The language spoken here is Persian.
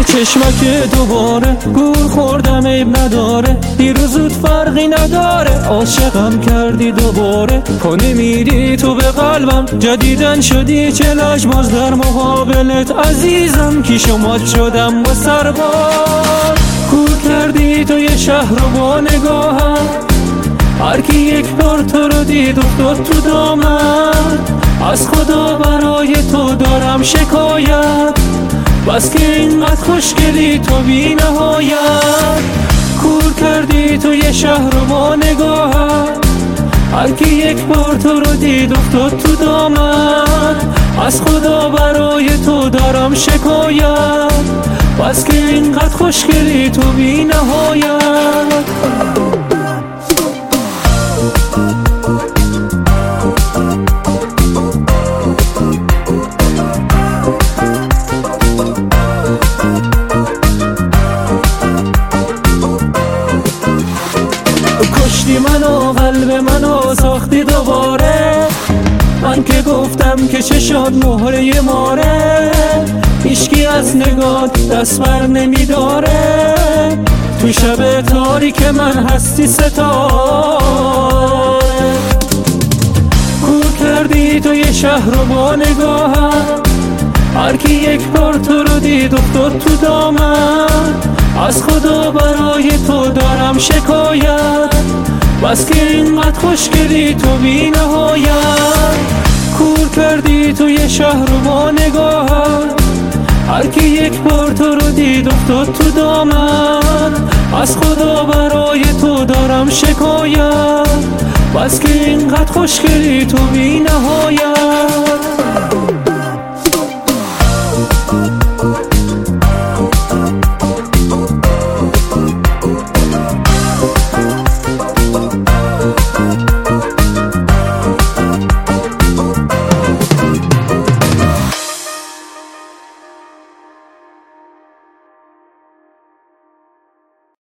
چشمک دوباره گول خوردم عیب نداره، دیروزت فرقی نداره، عاشقم کردی دوباره. کنی میری تو به قلبم، جدیدن شدی چه لجباز در مقابلت عزیزم. کی شما شدم با سربار، کور کردی تو یه شهر رو با نگاهم، هر کی یک بار تو رو دید افتاد تو دامن. از خدا برای تو دارم شکایت، بس که اینقدر خوشگلی تو بی نهایت. کور کردی تو یه شهر رو با نگاهم، هر کی یک بار تو رو دید افتاد تو دامن. از خدا برای تو دارم شکایت، بس که اینقدر خوشگلی تو بی نهایت. کشتی منو، قلب منو ساختی دوباره. من که گفتم که چشات مهره ماره، هیچکی از نگات دست بر نمیداره. تو شب تاریک من هستی ستاره، کور کردی تو یه شهر رو با نگاهم، هر کی یک بار تو رو دید افتاد تو دامن. از خدا برای تو دارم شکایت، بس که اینقدر خوشگلی تو بی نهایت. کور کردی تو یه شهر رو با نگاهم، هر کی یک بار تو رو دید افتاد تو دامن. از خدا برای تو دارم شکایت، بس که اینقدر خوشگلی تو بی نهایت.